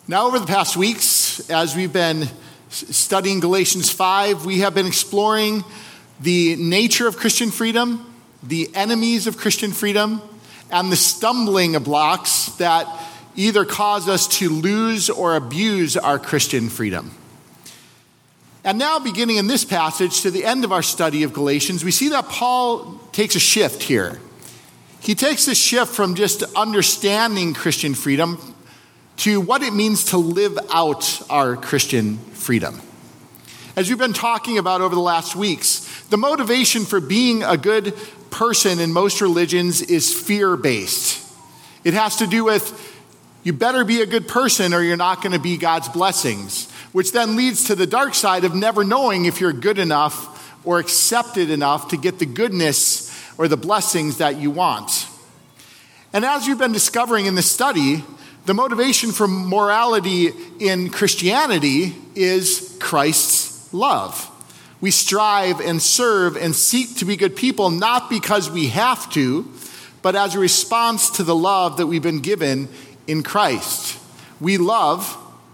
Now, over the past weeks, as we've been studying Galatians 5, we have been exploring the nature of Christian freedom, the enemies of Christian freedom, and the stumbling blocks that either cause us to lose or abuse our Christian freedom. And now, beginning in this passage to the end of our study of Galatians, we see that Paul takes a shift here. He takes this shift from just understanding Christian freedom to what it means to live out our Christian freedom. As we've been talking about over the last weeks, the motivation for being a good person in most religions is fear-based. It has to do with, you better be a good person or you're not going to be God's blessings, which then leads to the dark side of never knowing if you're good enough or accepted enough to get the goodness or the blessings that you want. And as we've been discovering in this study, the motivation for morality in Christianity is Christ's love. We strive and serve and seek to be good people, not because we have to, but as a response to the love that we've been given in Christ. We love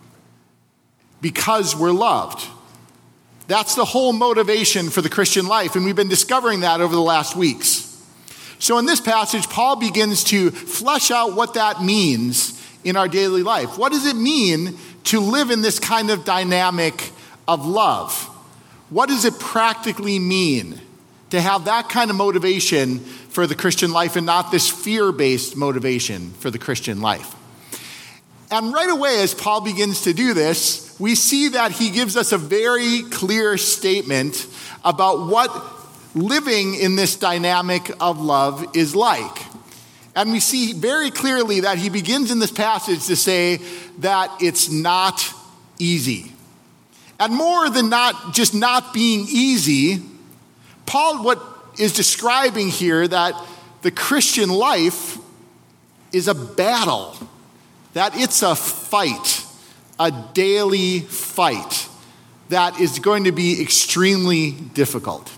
because we're loved. That's the whole motivation for the Christian life, and we've been discovering that over the last weeks. So in this passage, Paul begins to flesh out what that means in our daily life. What does it mean to live in this kind of dynamic of love? What does it practically mean to have that kind of motivation for the Christian life and not this fear-based motivation for the Christian life? And right away, as Paul begins to do this, we see that he gives us a very clear statement about what living in this dynamic of love is like. And we see very clearly that he begins in this passage to say that it's not easy. And more than not just not being easy, Paul what is describing here that the Christian life is a battle, that it's a fight, a daily fight that is going to be extremely difficult.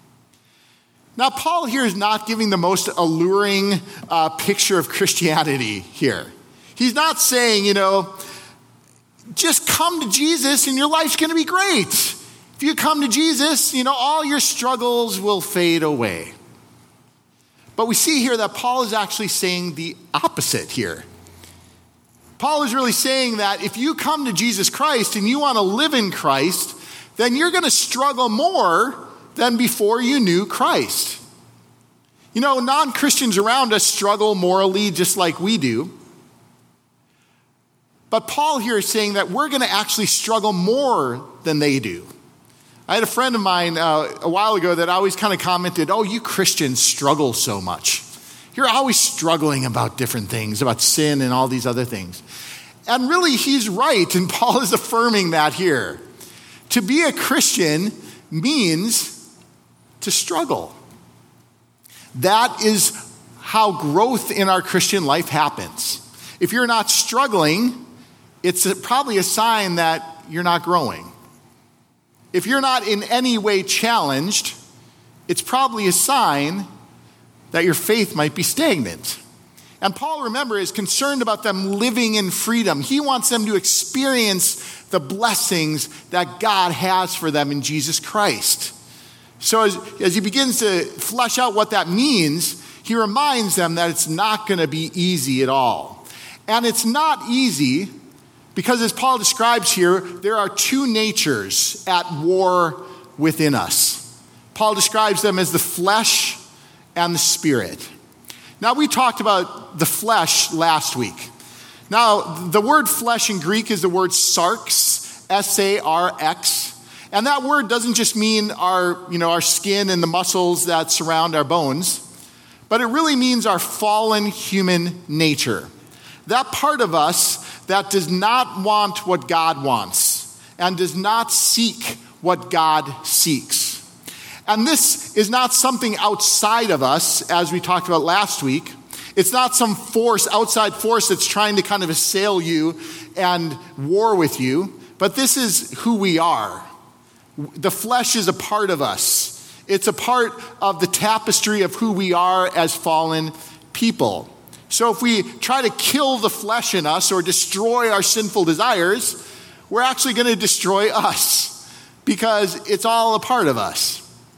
Now, Paul here is not giving the most alluring picture of Christianity here. He's not saying, just come to Jesus and your life's going to be great. If you come to Jesus, all your struggles will fade away. But we see here that Paul is actually saying the opposite here. Paul is really saying that if you come to Jesus Christ and you want to live in Christ, then you're going to struggle more than before you knew Christ. Non-Christians around us struggle morally just like we do. But Paul here is saying that we're going to actually struggle more than they do. I had a friend of mine a while ago that always kind of commented, "Oh, you Christians struggle so much. You're always struggling about different things, about sin and all these other things." And really, he's right, and Paul is affirming that here. To be a Christian means to struggle. That is how growth in our Christian life happens. If you're not struggling, it's probably a sign that you're not growing. If you're not in any way challenged, it's probably a sign that your faith might be stagnant. And Paul, remember, is concerned about them living in freedom. He wants them to experience the blessings that God has for them in Jesus Christ. So as he begins to flesh out what that means, he reminds them that it's not going to be easy at all. And it's not easy because, as Paul describes here, there are two natures at war within us. Paul describes them as the flesh and the spirit. Now, we talked about the flesh last week. Now, the word flesh in Greek is the word sarx, S-A-R-X. And that word doesn't just mean our skin and the muscles that surround our bones, but it really means our fallen human nature. That part of us that does not want what God wants and does not seek what God seeks. And this is not something outside of us, as we talked about last week. It's not some force, outside force that's trying to kind of assail you and war with you, but this is who we are. The flesh is a part of us. It's a part of the tapestry of who we are as fallen people. So if we try to kill the flesh in us or destroy our sinful desires, we're actually going to destroy us because it's all a part of us.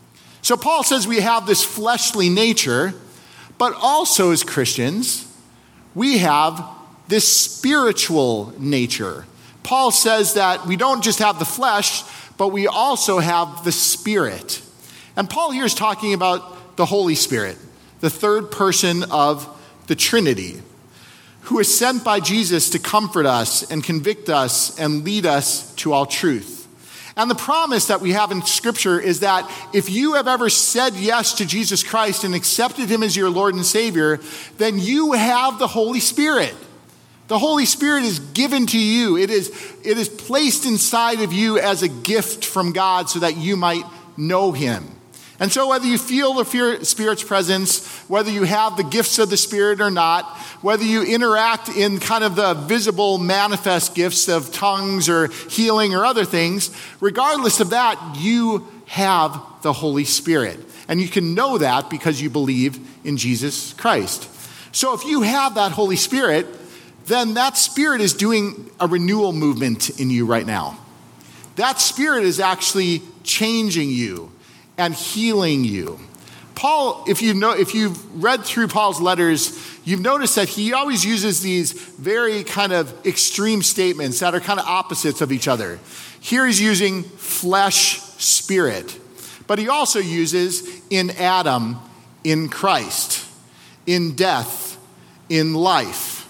So Paul says we have this fleshly nature, but also as Christians, we have this spiritual nature. Paul says that we don't just have the flesh, but we also have the Spirit. And Paul here is talking about the Holy Spirit, the third person of the Trinity, who is sent by Jesus to comfort us and convict us and lead us to all truth. And the promise that we have in Scripture is that if you have ever said yes to Jesus Christ and accepted him as your Lord and Savior, then you have the Holy Spirit. The Holy Spirit is given to you. It is placed inside of you as a gift from God so that you might know him. And so whether you feel the Spirit's presence, whether you have the gifts of the Spirit or not, whether you interact in kind of the visible manifest gifts of tongues or healing or other things, regardless of that, you have the Holy Spirit. And you can know that because you believe in Jesus Christ. So if you have that Holy Spirit, then that Spirit is doing a renewal movement in you right now. That Spirit is actually changing you and healing you. Paul, if you've read through Paul's letters, you've noticed that he always uses these very kind of extreme statements that are kind of opposites of each other. Here he's using flesh, spirit, but he also uses in Adam, in Christ, in death, in life,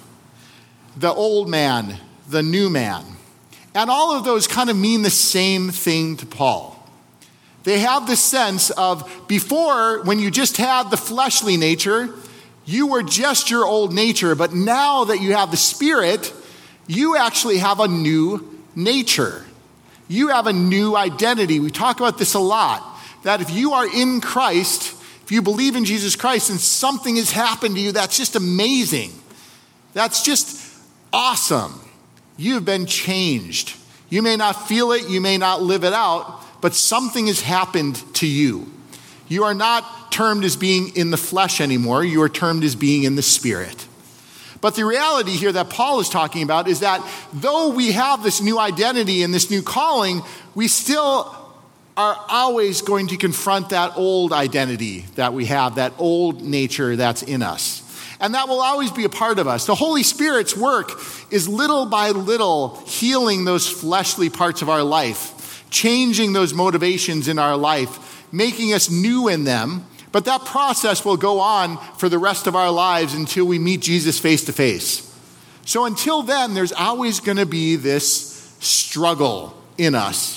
the old man, the new man. And all of those kind of mean the same thing to Paul. They have this sense of before, when you just had the fleshly nature, you were just your old nature. But now that you have the Spirit, you actually have a new nature. You have a new identity. We talk about this a lot, that if you are in Christ, if you believe in Jesus Christ and something has happened to you, that's just amazing. That's just awesome. You've been changed. You may not feel it, you may not live it out, but something has happened to you. You are not termed as being in the flesh anymore. You are termed as being in the Spirit. But the reality here that Paul is talking about is that though we have this new identity and this new calling, we still are always going to confront that old identity that we have, that old nature that's in us. And that will always be a part of us. The Holy Spirit's work is little by little healing those fleshly parts of our life, changing those motivations in our life, making us new in them. But that process will go on for the rest of our lives until we meet Jesus face to face. So until then, there's always going to be this struggle in us.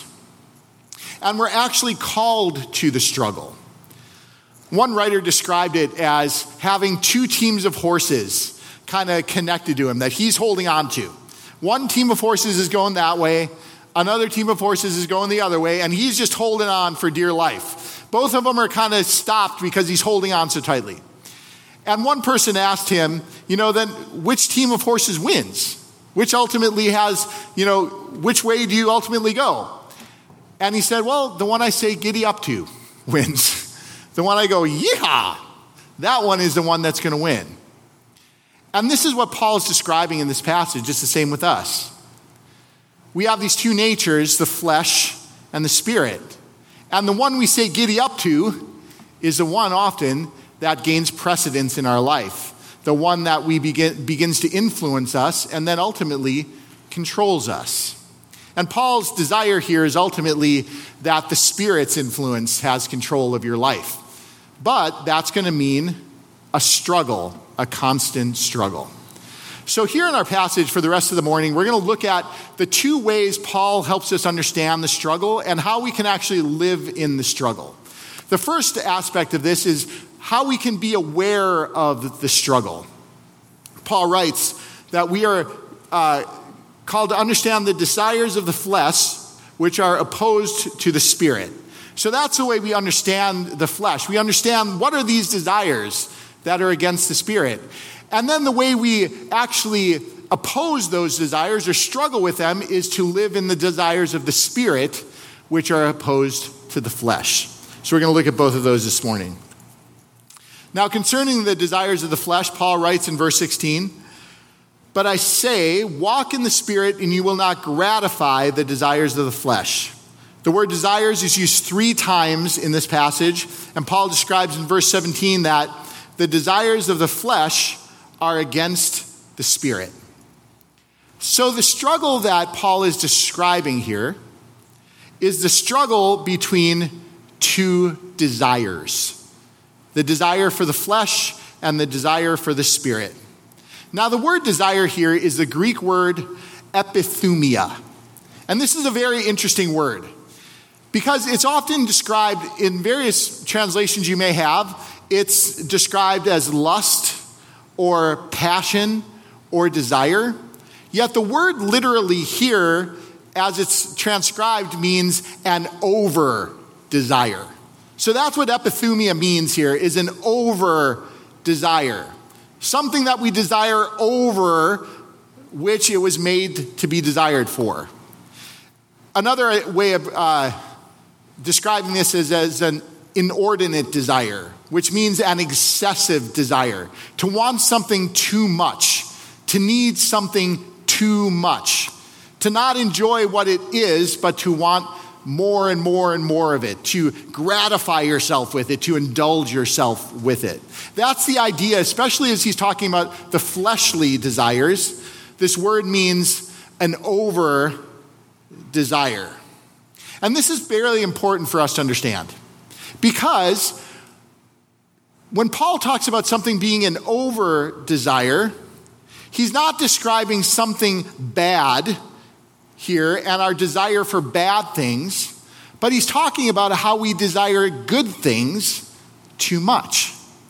And we're actually called to the struggle. One writer described it as having two teams of horses kind of connected to him that he's holding on to. One team of horses is going that way, another team of horses is going the other way, and he's just holding on for dear life. Both of them are kind of stopped because he's holding on so tightly. And one person asked him, then which team of horses wins? Which ultimately has, which way do you ultimately go? And he said, well, the one I say giddy up to wins. The one I go, yeehaw, that one is the one that's going to win. And this is what Paul is describing in this passage. It's the same with us. We have these two natures, the flesh and the spirit. And the one we say giddy up to is the one often that gains precedence in our life. The one that begins to influence us and then ultimately controls us. And Paul's desire here is ultimately that the Spirit's influence has control of your life. But that's going to mean a struggle, a constant struggle. So here in our passage for the rest of the morning, we're going to look at the two ways Paul helps us understand the struggle and how we can actually live in the struggle. The first aspect of this is how we can be aware of the struggle. Paul writes that we are called to understand the desires of the flesh, which are opposed to the Spirit. So that's the way we understand the flesh. We understand what are these desires that are against the Spirit. And then the way we actually oppose those desires or struggle with them is to live in the desires of the Spirit, which are opposed to the flesh. So we're going to look at both of those this morning. Now, concerning the desires of the flesh, Paul writes in verse 16, "But I say, walk in the Spirit, and you will not gratify the desires of the flesh." The word desires is used 3 times in this passage, and Paul describes in verse 17 that the desires of the flesh are against the Spirit. So the struggle that Paul is describing here is the struggle between 2 desires. The desire for the flesh and the desire for the Spirit. Now, the word desire here is the Greek word epithumia. And this is a very interesting word because it's often described in various translations you may have. It's described as lust or passion or desire. Yet the word literally here, as it's transcribed, means an over desire. So that's what epithumia means here, is an over desire. Something that we desire over which it was made to be desired for. Another way of describing this is as an inordinate desire, which means an excessive desire. To want something too much, to need something too much, to not enjoy what it is, but to want more and more and more of it, to gratify yourself with it, to indulge yourself with it. That's the idea, especially as he's talking about the fleshly desires. This word means an over desire. And this is very important for us to understand, because when Paul talks about something being an over desire, he's not describing something bad here and our desire for bad things, but he's talking about how we desire good things too much.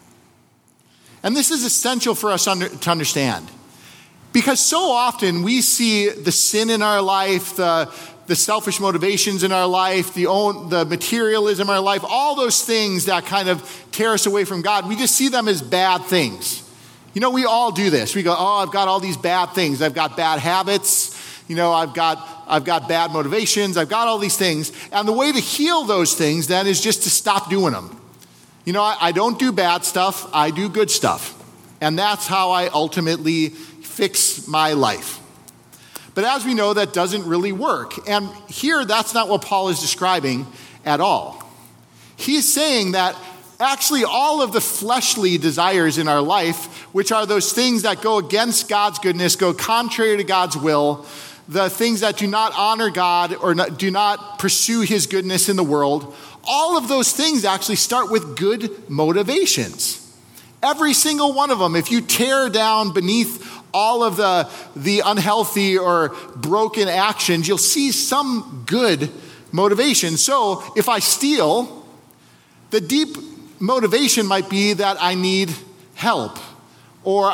And this is essential for us to understand, because so often we see the sin in our life, the selfish motivations in our life, the materialism in our life, all those things that kind of tear us away from God. We just see them as bad things. You know, we all do this. We go, oh, I've got all these bad things. I've got bad habits. You know, I've got bad motivations. I've got all these things. And the way to heal those things then is just to stop doing them. You know, I don't do bad stuff. I do good stuff. And that's how I ultimately fix my life. But as we know, that doesn't really work. And here, that's not what Paul is describing at all. He's saying that actually all of the fleshly desires in our life, which are those things that go against God's goodness, go contrary to God's will, the things that do not honor God or do not pursue his goodness in the world, all of those things actually start with good motivations. Every single one of them. If you tear down beneath all of the unhealthy or broken actions, you'll see some good motivation. So if I steal, the deep motivation might be that I need help, or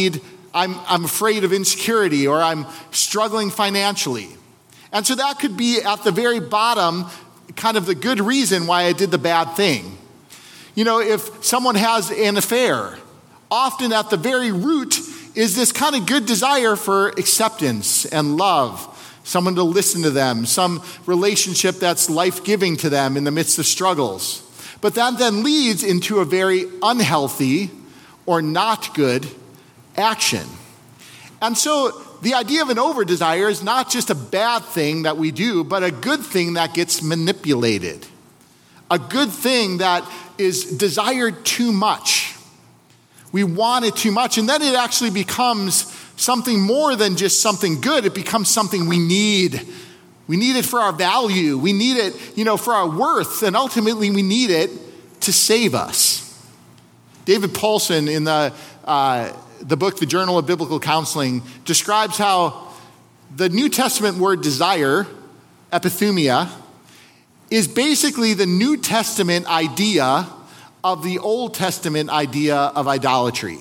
I'm afraid of insecurity, or I'm struggling financially. And so that could be at the very bottom, kind of the good reason why I did the bad thing. You know, if someone has an affair, often at the very root is this kind of good desire for acceptance and love, someone to listen to them, some relationship that's life-giving to them in the midst of struggles. But that then leads into a very unhealthy or not good action. And so the idea of an over-desire is not just a bad thing that we do, but a good thing that gets manipulated. A good thing that is desired too much. We want it too much, and then it actually becomes something more than just something good. It becomes something we need. We need it for our value. We need it, for our worth, and ultimately we need it to save us. David Paulson in the book, The Journal of Biblical Counseling, describes how the New Testament word desire, epithumia, is basically the New Testament idea of the Old Testament idea of idolatry.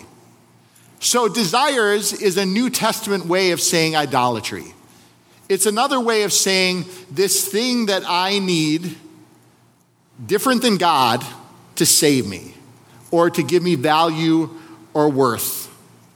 So desires is a New Testament way of saying idolatry. It's another way of saying this thing that I need, different than God, to save me or to give me value or worth.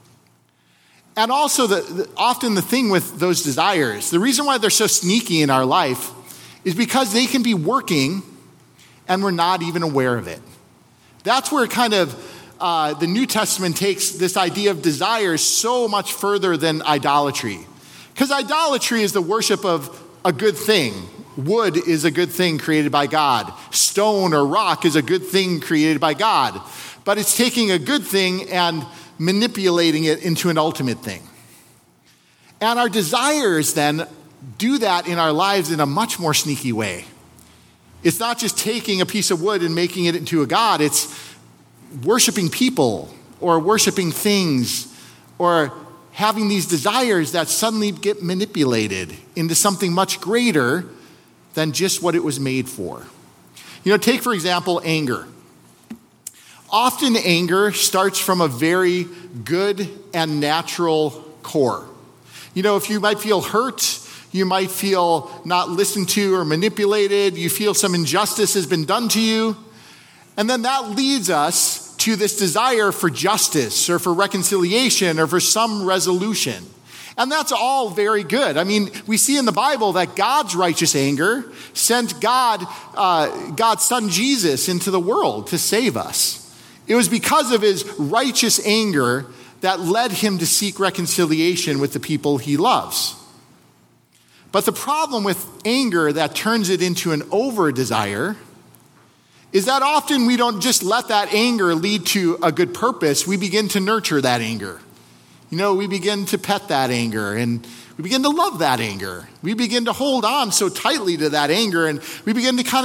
And also, often the thing with those desires, the reason why they're so sneaky in our life is because they can be working and we're not even aware of it. That's where kind of the New Testament takes this idea of desire so much further than idolatry. Because idolatry is the worship of a good thing. Wood is a good thing created by God. Stone or rock is a good thing created by God. But it's taking a good thing and manipulating it into an ultimate thing. And our desires then do that in our lives in a much more sneaky way. It's not just taking a piece of wood and making it into a god. It's worshiping people or worshiping things or having these desires that suddenly get manipulated into something much greater than just what it was made for. Take, for example, anger. Often anger starts from a very good and natural core. If you might feel hurt, you might feel not listened to or manipulated, you feel some injustice has been done to you, and then that leads us to this desire for justice or for reconciliation or for some resolution. And that's all very good. We see in the Bible that God's righteous anger sent God's son Jesus into the world to save us. It was because of his righteous anger that led him to seek reconciliation with the people he loves. But the problem with anger that turns it into an over-desire is that often we don't just let that anger lead to a good purpose. We begin to nurture that anger. We begin to pet that anger, and we begin to love that anger. We begin to hold on so tightly to that anger, and we begin to kind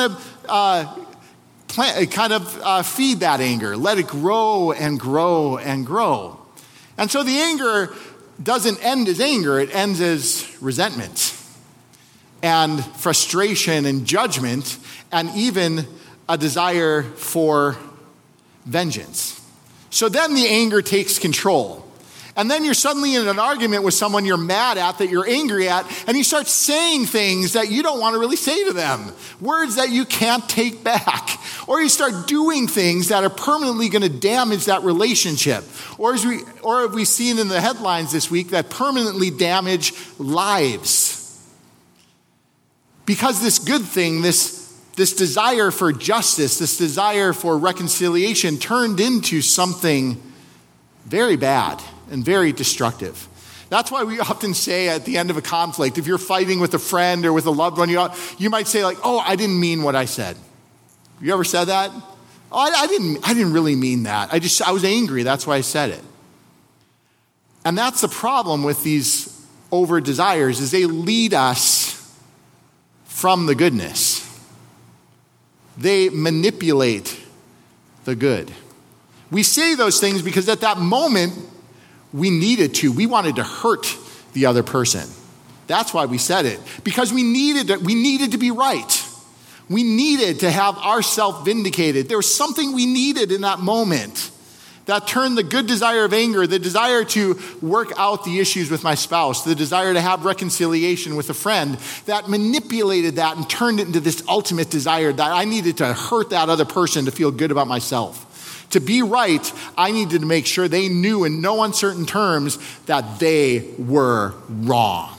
of feed that anger, let it grow and grow and grow. And so the anger doesn't end as anger, it ends as resentment and frustration and judgment and even a desire for vengeance. So then the anger takes control. And then you're suddenly in an argument with someone you're mad at, that you're angry at, and you start saying things that you don't want to really say to them, words that you can't take back. Or you start doing things that are permanently going to damage that relationship. Or have we seen in the headlines this week that permanently damage lives? Because this good thing, this desire for justice, this desire for reconciliation turned into something very bad and very destructive. That's why we often say at the end of a conflict, if you're fighting with a friend or with a loved one, you might say like, "Oh, I didn't mean what I said." You ever said that? "Oh, I didn't really mean that. I was angry. That's why I said it." And that's the problem with these over desires, is they lead us from the goodness. They manipulate the good. We say those things because at that moment, we needed to. We wanted to hurt the other person. That's why we said it. Because we needed to be right. We needed to have ourselves vindicated. There was something we needed in that moment that turned the good desire of anger, the desire to work out the issues with my spouse, the desire to have reconciliation with a friend, that manipulated that and turned it into this ultimate desire that I needed to hurt that other person to feel good about myself. To be right, I needed to make sure they knew in no uncertain terms that they were wrong.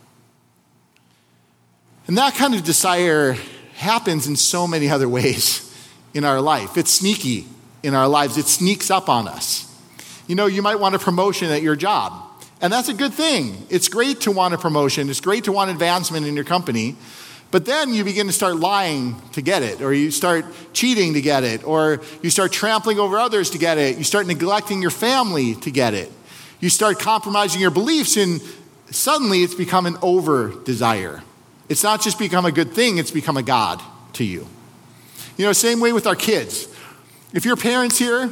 And that kind of desire happens in so many other ways in our life. It's sneaky in our lives. It sneaks up on us. You might want a promotion at your job, and that's a good thing. It's great to want a promotion. It's great to want advancement in your company. But then you begin to start lying to get it, or you start cheating to get it, or you start trampling over others to get it. You start neglecting your family to get it. You start compromising your beliefs, and suddenly it's become an over-desire. It's not just become a good thing, it's become a god to you. Same way with our kids. If you're parents here,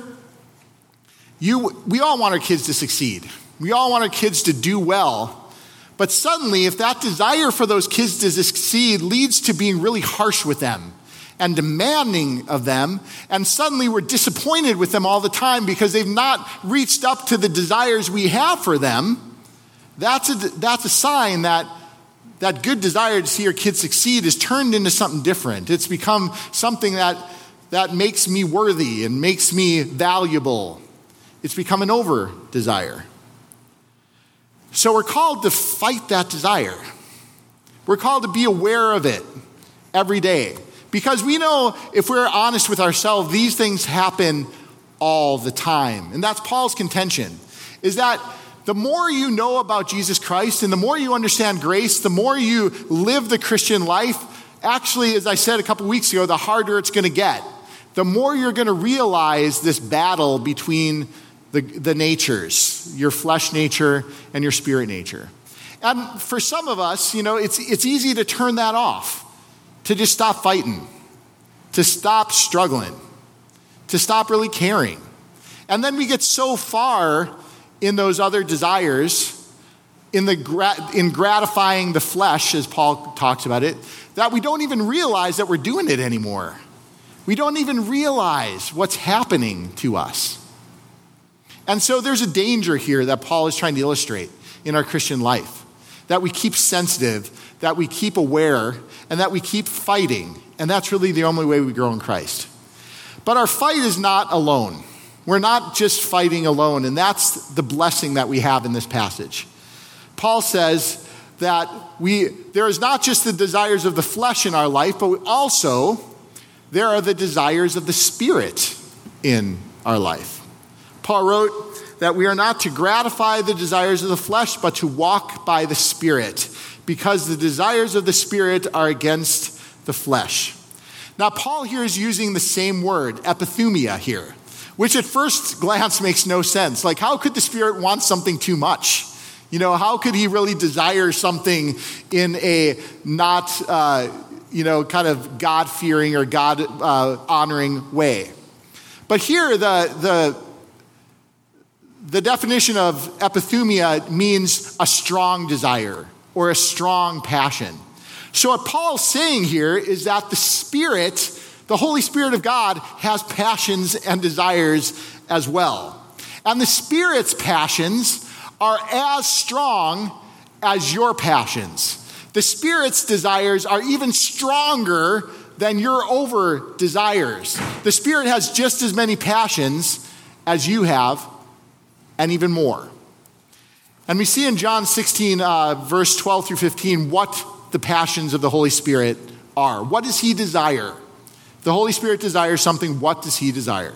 we all want our kids to succeed. We all want our kids to do well. But suddenly, if that desire for those kids to succeed leads to being really harsh with them and demanding of them, and suddenly we're disappointed with them all the time because they've not reached up to the desires we have for them, that's a sign that that good desire to see your kids succeed is turned into something different. It's become something that makes me worthy and makes me valuable. It's become an over-desire. So we're called to fight that desire. We're called to be aware of it every day. Because we know if we're honest with ourselves, these things happen all the time. And that's Paul's contention, is that the more you know about Jesus Christ and the more you understand grace, the more you live the Christian life, actually, as I said a couple weeks ago, the harder it's going to get. The more you're going to realize this battle between the natures, your flesh nature and your spirit nature. And for some of us, it's easy to turn that off, to just stop fighting, to stop struggling, to stop really caring. And then we get so far in those other desires, in gratifying the flesh, as Paul talks about it, that we don't even realize that we're doing it anymore. We don't even realize what's happening to us. And so there's a danger here that Paul is trying to illustrate in our Christian life, that we keep sensitive, that we keep aware, and that we keep fighting. And that's really the only way we grow in Christ. But our fight is not alone. We're not just fighting alone, and that's the blessing that we have in this passage. Paul says that there is not just the desires of the flesh in our life, but also there are the desires of the Spirit in our life. Paul wrote that we are not to gratify the desires of the flesh, but to walk by the Spirit, because the desires of the Spirit are against the flesh. Now, Paul here is using the same word, epithumia here, which at first glance makes no sense. Like, how could the Spirit want something too much? How could he really desire something in a not, kind of God-fearing or God-honoring way? But here, the definition of epithumia means a strong desire or a strong passion. So what Paul's saying here is that the Spirit, the Holy Spirit of God, has passions and desires as well. And the Spirit's passions are as strong as your passions. The Spirit's desires are even stronger than your over desires. The Spirit has just as many passions as you have, and even more. And we see in John 16, verse 12 through 15, what the passions of the Holy Spirit are. What does he desire? The Holy Spirit desires something. What does he desire?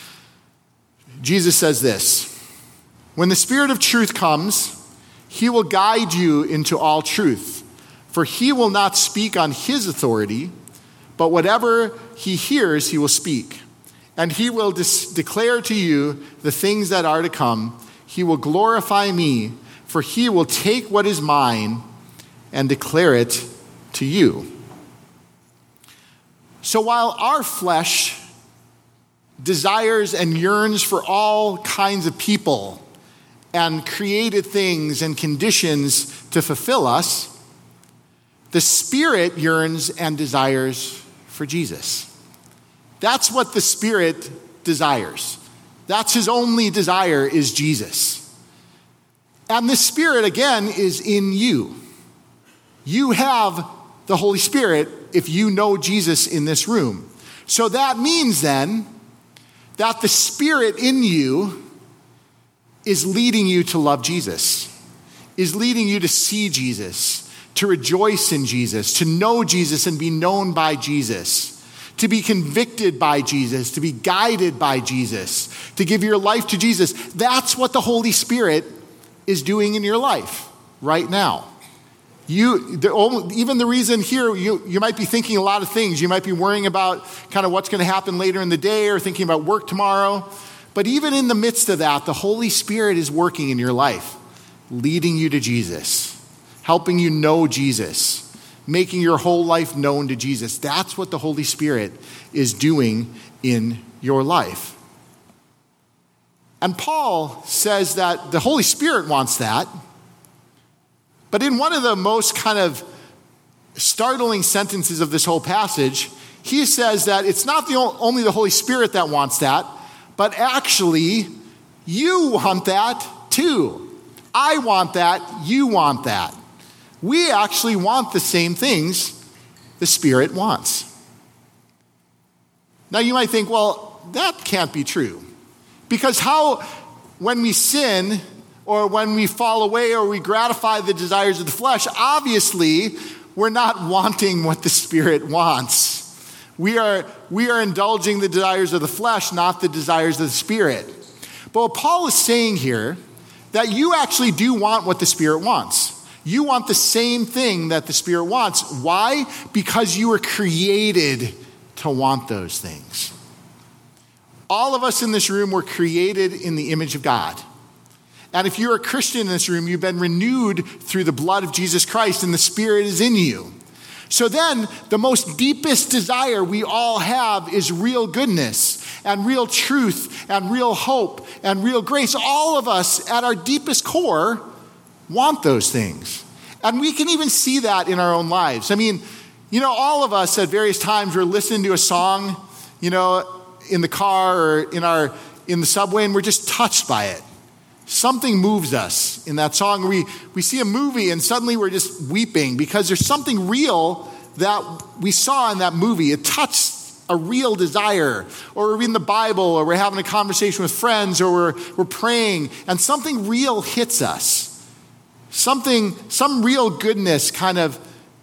Jesus says this: when the Spirit of truth comes, he will guide you into all truth. For he will not speak on his authority, but whatever he hears, he will speak. And he will declare to you the things that are to come. He will glorify me, for he will take what is mine and declare it to you. So while our flesh desires and yearns for all kinds of people and created things and conditions to fulfill us, the Spirit yearns and desires for Jesus. That's what the Spirit desires. That's his only desire, is Jesus. And the Spirit, again, is in you. You have the Holy Spirit if you know Jesus in this room. So that means then that the Spirit in you is leading you to love Jesus, is leading you to see Jesus, to rejoice in Jesus, to know Jesus and be known by Jesus, to be convicted by Jesus, to be guided by Jesus, to give your life to Jesus. That's what the Holy Spirit is doing in your life right now. Even the reason here, you might be thinking a lot of things. You might be worrying about kind of what's going to happen later in the day or thinking about work tomorrow. But even in the midst of that, the Holy Spirit is working in your life, leading you to Jesus, helping you know Jesus, making your whole life known to Jesus. That's what the Holy Spirit is doing in your life. And Paul says that the Holy Spirit wants that. But in one of the most kind of startling sentences of this whole passage, he says that it's not only the Holy Spirit that wants that, but actually you want that too. I want that, you want that. We actually want the same things the Spirit wants. Now you might think, well, that can't be true. Because when we sin or when we fall away or we gratify the desires of the flesh, obviously we're not wanting what the Spirit wants. We are indulging the desires of the flesh, not the desires of the Spirit. But what Paul is saying here, that you actually do want what the Spirit wants. You want the same thing that the Spirit wants. Why? Because you were created to want those things. All of us in this room were created in the image of God. And if you're a Christian in this room, you've been renewed through the blood of Jesus Christ, and the Spirit is in you. So then, the most deepest desire we all have is real goodness and real truth and real hope and real grace. All of us, at our deepest core, want those things. And we can even see that in our own lives. I mean, all of us at various times we're listening to a song, in the car or in the subway, and we're just touched by it. Something moves us in that song. We see a movie and suddenly we're just weeping because there's something real that we saw in that movie. It touched a real desire. Or we're reading the Bible, or we're having a conversation with friends, or we're praying, and something real hits us. Some real goodness kind of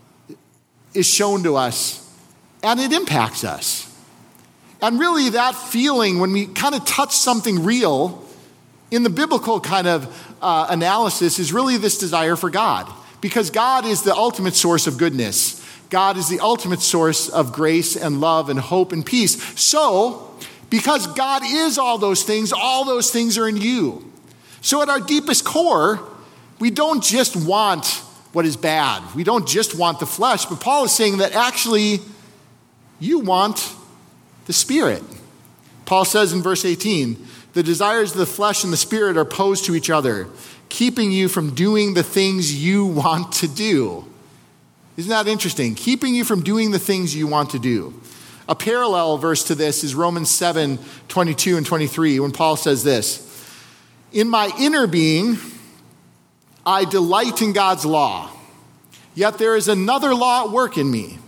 is shown to us, and it impacts us. And really that feeling when we kind of touch something real, in the biblical kind of analysis, is really this desire for God. Because God is the ultimate source of goodness. God is the ultimate source of grace and love and hope and peace. So, because God is all those things are in you. So at our deepest core, we don't just want what is bad. We don't just want the flesh. But Paul is saying that actually you want the Spirit. Paul says in verse 18, the desires of the flesh and the Spirit are opposed to each other, keeping you from doing the things you want to do. Isn't that interesting? Keeping you from doing the things you want to do. A parallel verse to this is Romans 7, 22 and 23, when Paul says this, in my inner being, I delight in God's law, yet there is another law at work in me,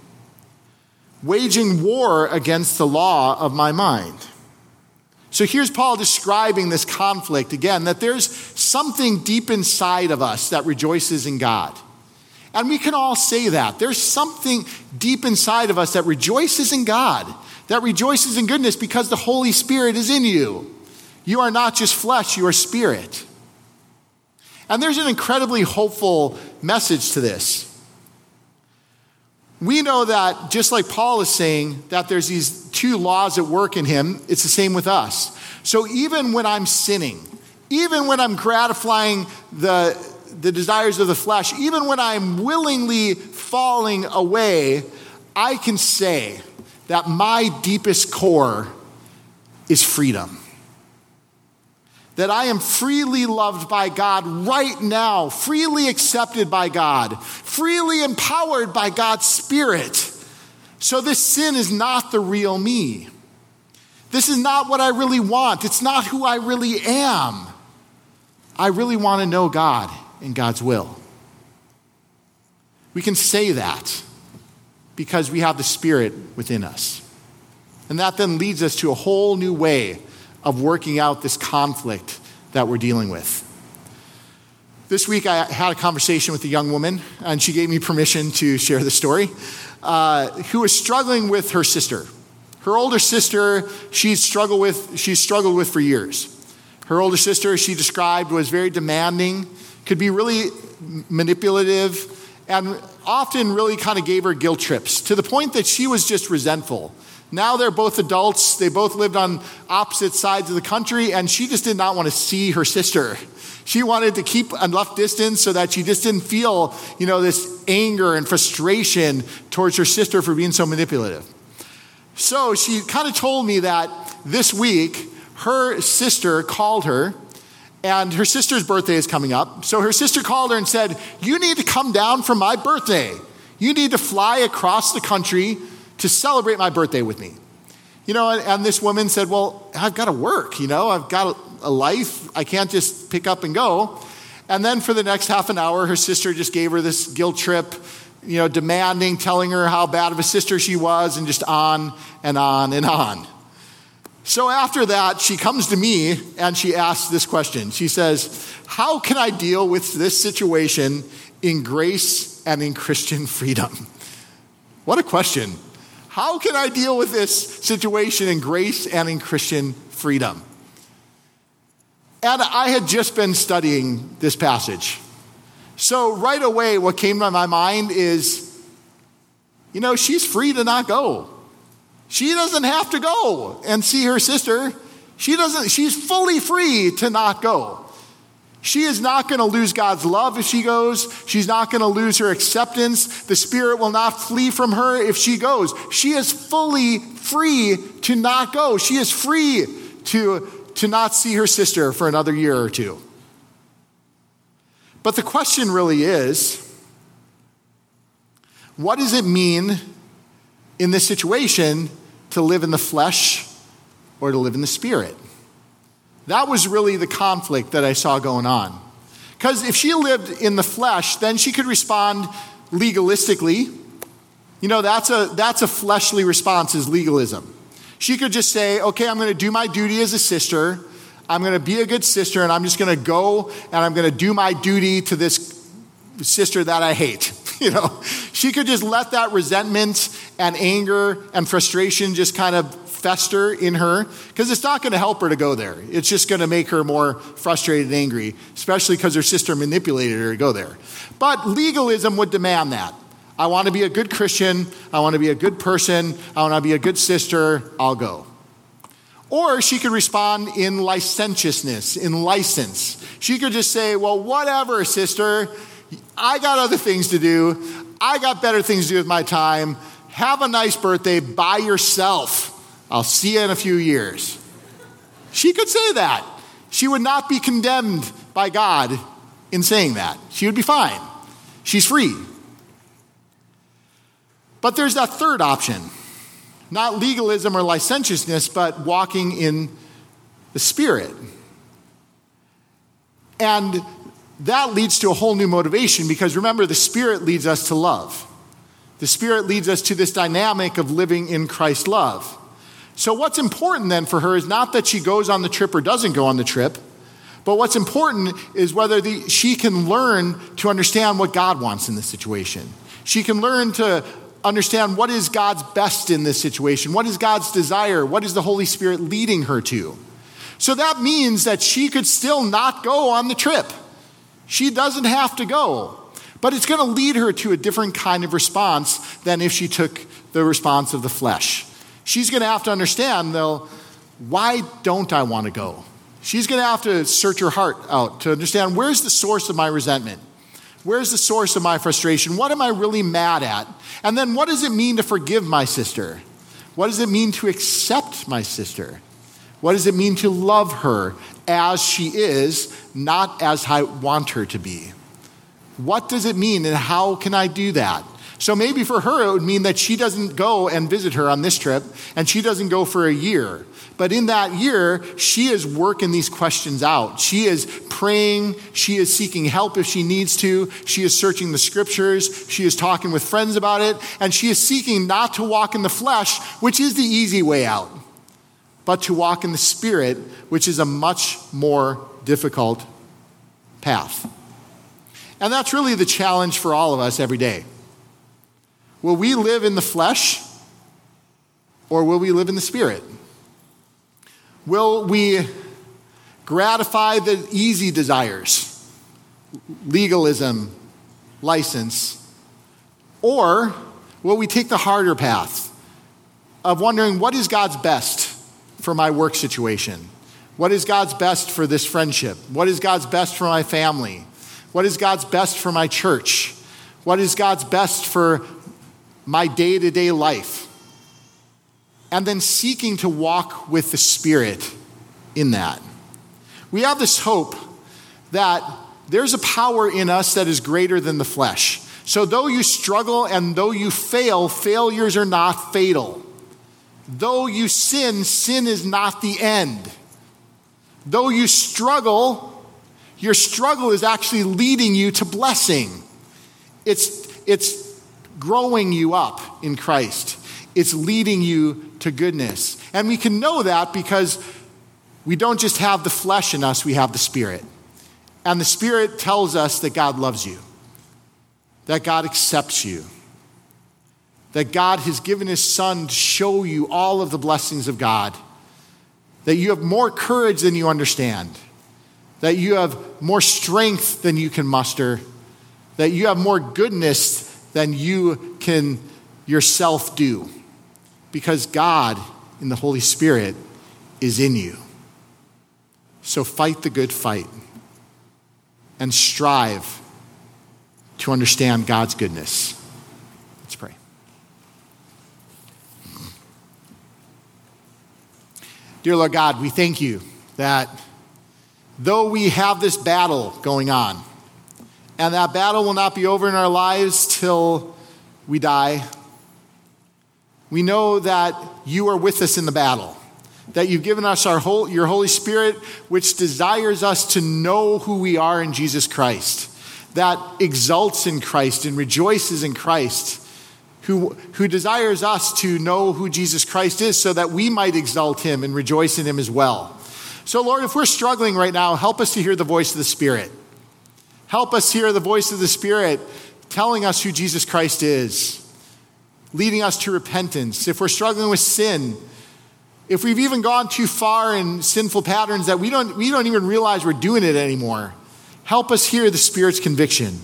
waging war against the law of my mind. So here's Paul describing this conflict again, that there's something deep inside of us that rejoices in God. And we can all say that. There's something deep inside of us that rejoices in God, that rejoices in goodness because the Holy Spirit is in you. You are not just flesh, you are spirit. And there's an incredibly hopeful message to this. We know that, just like Paul is saying, that there's these two laws at work in him, it's the same with us. So even when I'm sinning, even when I'm gratifying the desires of the flesh, even when I'm willingly falling away, I can say that my deepest core is freedom. That I am freely loved by God right now, freely accepted by God, freely empowered by God's Spirit. So this sin is not the real me. This is not what I really want. It's not who I really am. I really want to know God and God's will. We can say that because we have the Spirit within us. And that then leads us to a whole new way of working out this conflict that we're dealing with. This week I had a conversation with a young woman, and she gave me permission to share the story, who was struggling with her sister. Her older sister, she's struggled with for years. Her older sister, she described, was very demanding, could be really manipulative, and often really kind of gave her guilt trips to the point that she was just resentful. Now they're both adults. They both lived on opposite sides of the country, and she just did not want to see her sister. She wanted to keep enough distance so that she just didn't feel, this anger and frustration towards her sister for being so manipulative. So she kind of told me that this week, her sister called her, and her sister's birthday is coming up. So her sister called her and said, you need to come down for my birthday. You need to fly across the country to celebrate my birthday with me. And this woman said, well, I've got to work, I've got a life. I can't just pick up and go. And then for the next half an hour, her sister just gave her this guilt trip, demanding, telling her how bad of a sister she was, and just on and on and on. So after that, she comes to me and she asks this question. She says, how can I deal with this situation in grace and in Christian freedom? What a question. How can I deal with this situation in grace and in Christian freedom? And I had just been studying this passage. So right away, what came to my mind is, she's free to not go. She doesn't have to go and see her sister. She's fully free to not go. She is not going to lose God's love if she goes. She's not going to lose her acceptance. The Spirit will not flee from her if she goes. She is fully free to not go. She is free to not see her sister for another year or two. But the question really is, what does it mean in this situation to live in the flesh or to live in the Spirit? That was really the conflict that I saw going on. Because if she lived in the flesh, then she could respond legalistically. That's a fleshly response, is legalism. She could just say, okay, I'm going to do my duty as a sister. I'm going to be a good sister, and I'm just going to go and I'm going to do my duty to this sister that I hate. She could just let that resentment and anger and frustration just kind of fester in her, because it's not going to help her to go there. It's just going to make her more frustrated and angry, especially because her sister manipulated her to go there. But legalism would demand that. I want to be a good Christian. I want to be a good person. I want to be a good sister. I'll go. Or she could respond in licentiousness, in license. She could just say, well, whatever, sister. I got other things to do. I got better things to do with my time. Have a nice birthday by yourself. I'll see you in a few years. She could say that. She would not be condemned by God in saying that. She would be fine. She's free. But there's that third option. Not legalism or licentiousness, but walking in the Spirit. And that leads to a whole new motivation, because remember, the Spirit leads us to love. The Spirit leads us to this dynamic of living in Christ's love. So what's important then for her is not that she goes on the trip or doesn't go on the trip, but what's important is whether she can learn to understand what God wants in this situation. She can learn to understand what is God's best in this situation. What is God's desire? What is the Holy Spirit leading her to? So that means that she could still not go on the trip. She doesn't have to go. But it's going to lead her to a different kind of response than if she took the response of the flesh. She's going to have to understand, though, why don't I want to go? She's going to have to search her heart out to understand, where's the source of my resentment? Where's the source of my frustration? What am I really mad at? And then what does it mean to forgive my sister? What does it mean to accept my sister? What does it mean to love her as she is, not as I want her to be? What does it mean, and how can I do that? So maybe for her, it would mean that she doesn't go and visit her on this trip, and she doesn't go for a year. But in that year, she is working these questions out. She is praying. She is seeking help if she needs to. She is searching the scriptures. She is talking with friends about it. And she is seeking not to walk in the flesh, which is the easy way out, but to walk in the Spirit, which is a much more difficult path. And that's really the challenge for all of us every day. Will we live in the flesh, or will we live in the Spirit? Will we gratify the easy desires, legalism, license, or will we take the harder path of wondering, what is God's best for my work situation? What is God's best for this friendship? What is God's best for my family? What is God's best for my church? What is God's best for my day-to-day life? And then seeking to walk with the Spirit in that. We have this hope that there's a power in us that is greater than the flesh. So though you struggle and though you fail, failures are not fatal. Though you sin, sin is not the end. Though you struggle, your struggle is actually leading you to blessing. It's growing you up in Christ. It's leading you to goodness. And we can know that because we don't just have the flesh in us, we have the Spirit. And the Spirit tells us that God loves you, that God accepts you, that God has given his Son to show you all of the blessings of God, that you have more courage than you understand, that you have more strength than you can muster, that you have more goodness than you can yourself do, because God in the Holy Spirit is in you. So fight the good fight and strive to understand God's goodness. Let's pray. Dear Lord God, we thank you that though we have this battle going on, and that battle will not be over in our lives till we die, we know that you are with us in the battle, that you've given us your Holy Spirit, which desires us to know who we are in Jesus Christ, that exalts in Christ and rejoices in Christ, who desires us to know who Jesus Christ is so that we might exalt him and rejoice in him as well. So Lord, if we're struggling right now, help us to hear the voice of the Spirit. Help us hear the voice of the Spirit telling us who Jesus Christ is, leading us to repentance. If we're struggling with sin, if we've even gone too far in sinful patterns that we don't even realize we're doing it anymore, help us hear the Spirit's conviction.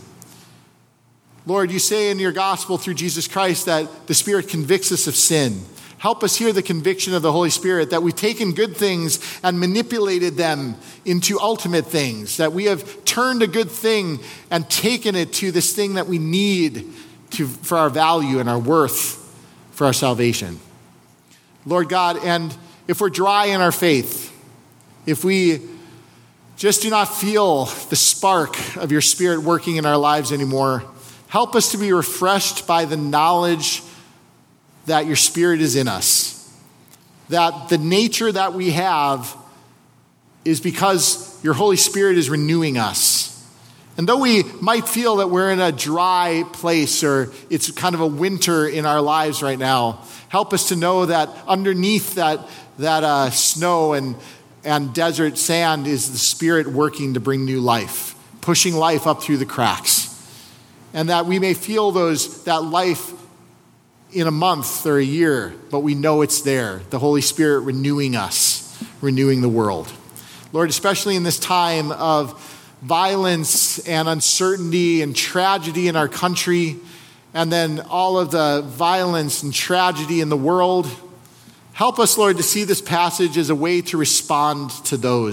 Lord, you say in your gospel through Jesus Christ that the Spirit convicts us of sin. Help us hear the conviction of the Holy Spirit, that we've taken good things and manipulated them into ultimate things, that we have turned a good thing and taken it to this thing that we need for our value and our worth for our salvation. Lord God, and if we're dry in our faith, if we just do not feel the spark of your Spirit working in our lives anymore, help us to be refreshed by the knowledge that your Spirit is in us, that the nature that we have is because your Holy Spirit is renewing us. And though we might feel that we're in a dry place or it's kind of a winter in our lives right now, help us to know that underneath that snow and desert sand is the Spirit working to bring new life, pushing life up through the cracks. And that we may feel that life in a month or a year, but we know it's there. The Holy Spirit renewing us, renewing the world. Lord, especially in this time of violence and uncertainty and tragedy in our country, and then all of the violence and tragedy in the world, help us, Lord, to see this passage as a way to respond to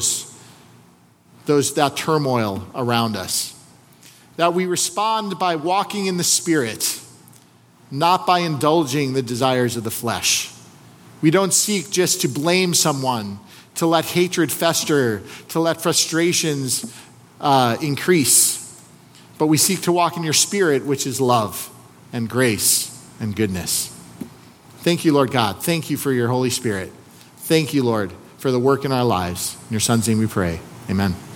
that turmoil around us. That we respond by walking in the Spirit, not by indulging the desires of the flesh. We don't seek just to blame someone, to let hatred fester, to let frustrations increase. But we seek to walk in your Spirit, which is love and grace and goodness. Thank you, Lord God. Thank you for your Holy Spirit. Thank you, Lord, for the work in our lives. In your Son's name we pray. Amen.